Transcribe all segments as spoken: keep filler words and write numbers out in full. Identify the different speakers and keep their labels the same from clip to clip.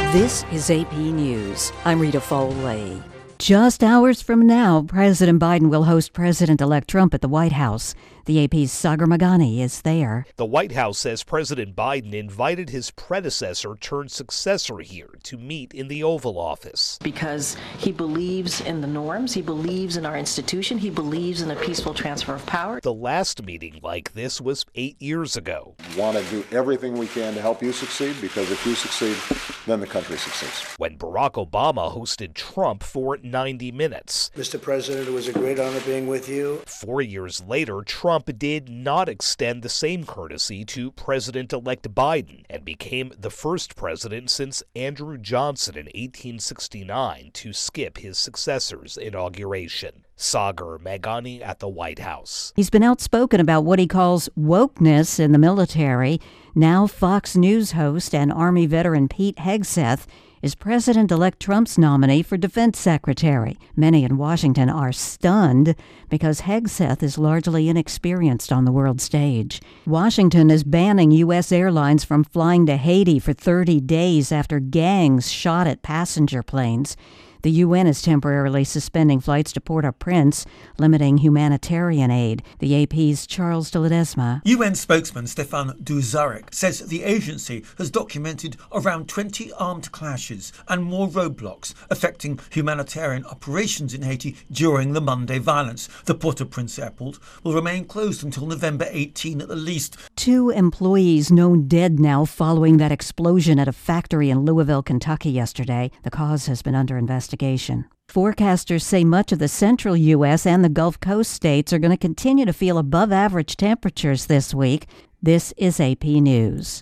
Speaker 1: This is A P News. I'm Rita Foley. Just hours from now, President Biden will host President-elect Trump at the White House. The A P's Sagar Meghani is there.
Speaker 2: The White House says President Biden invited his predecessor turned successor here to meet in the Oval Office.
Speaker 3: Because he believes in the norms, he believes in our institution, he believes in a peaceful transfer of power.
Speaker 2: The last meeting like this was eight years ago.
Speaker 4: We want to do everything we can to help you succeed, because if you succeed, then the country succeeds.
Speaker 2: When Barack Obama hosted Trump for ninety minutes.
Speaker 5: Mister President, it was a great honor being with you.
Speaker 2: Four years later, Trump did not extend the same courtesy to President-elect Biden and became the first president since Andrew Johnson in eighteen sixty-nine to skip his successor's inauguration. Sagar Meghani at the White House.
Speaker 1: He's been outspoken about what he calls wokeness in the military. Now Fox News host and Army veteran Pete Hegseth is President-elect Trump's nominee for Defense Secretary. Many in Washington are stunned because Hegseth is largely inexperienced on the world stage. Washington is banning U S airlines from flying to Haiti for thirty days after gangs shot at passenger planes. The U N is temporarily suspending flights to Port-au-Prince, limiting humanitarian aid. The A P's Charles de Ledesma.
Speaker 6: U N spokesman Stefan Dujarric says the agency has documented around twenty armed clashes and more roadblocks affecting humanitarian operations in Haiti during the Monday violence. The Port-au-Prince airport will remain closed until November eighteenth at the least.
Speaker 1: Two employees known dead now following that explosion at a factory in Louisville, Kentucky yesterday. The cause has been under investigation. Forecasters say much of the central U S and the Gulf Coast states are going to continue to feel above average temperatures this week. This is A P News.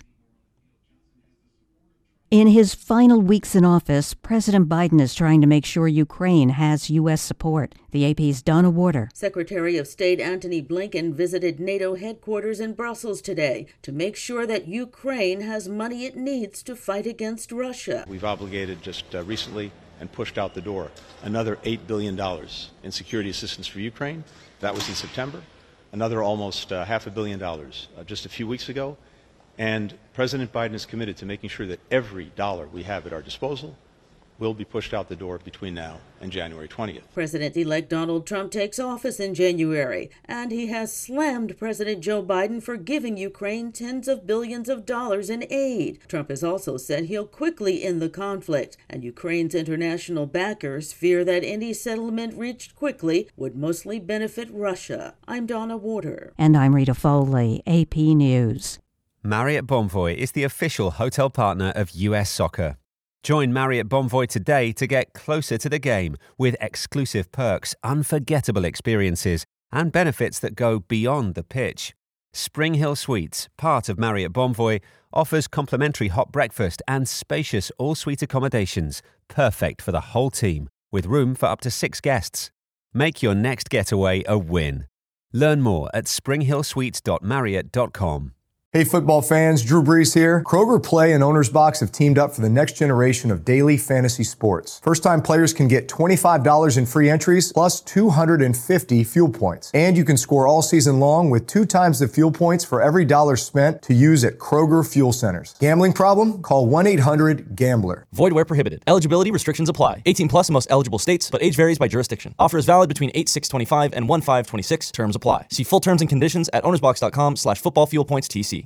Speaker 1: In his final weeks in office, President Biden is trying to make sure Ukraine has U S support. The A P's Donna Warder.
Speaker 7: Secretary of State Antony Blinken visited NATO headquarters in Brussels today to make sure that Ukraine has money it needs to fight against Russia.
Speaker 8: We've obligated just uh, recently and pushed out the door another eight billion dollars in security assistance for Ukraine. That was in September. Another almost uh, half a billion dollars uh, just a few weeks ago. And President Biden is committed to making sure that every dollar we have at our disposal will be pushed out the door between now and January twentieth.
Speaker 7: President-elect Donald Trump takes office in January, and he has slammed President Joe Biden for giving Ukraine tens of billions of dollars in aid. Trump has also said he'll quickly end the conflict, and Ukraine's international backers fear that any settlement reached quickly would mostly benefit Russia. I'm Donna Warder.
Speaker 1: And I'm Rita Foley, A P News.
Speaker 9: Marriott Bonvoy is the official hotel partner of U S Soccer. Join Marriott Bonvoy today to get closer to the game with exclusive perks, unforgettable experiences, and benefits that go beyond the pitch. Spring Hill Suites, part of Marriott Bonvoy, offers complimentary hot breakfast and spacious all-suite accommodations, perfect for the whole team, with room for up to six guests. Make your next getaway a win. Learn more at spring hill suites dot marriott dot com.
Speaker 10: Hey football fans, Drew Brees here. Kroger Play and Owner's Box have teamed up for the next generation of daily fantasy sports. First-time players can get twenty-five dollars in free entries plus two hundred fifty fuel points. And you can score all season long with two times the fuel points for every dollar spent to use at Kroger Fuel Centers. Gambling problem? Call one eight hundred gambler.
Speaker 11: Void where prohibited. Eligibility restrictions apply. eighteen plus in most eligible states, but age varies by jurisdiction. Offer is valid between eight six twenty-five and one five twenty-six. Terms apply. See full terms and conditions at ownersbox dot com slash football fuel points T C.